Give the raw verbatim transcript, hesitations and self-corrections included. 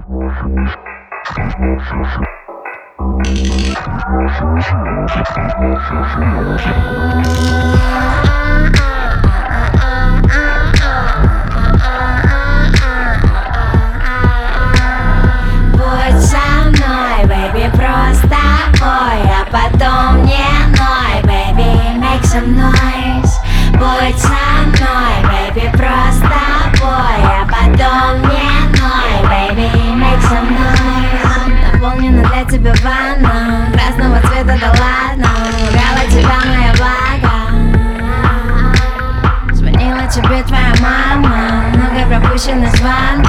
Будь со мной, baby, просто ой, а потом не ной, baby, make some noise. Будь со мной, baby, просто ой, а потом не ной, baby, make some noise. Наполнена для тебя ванна красного цвета, да ладно, уграла тебя моя влага. Звонила тебе твоя мама, много пропущенных звонков.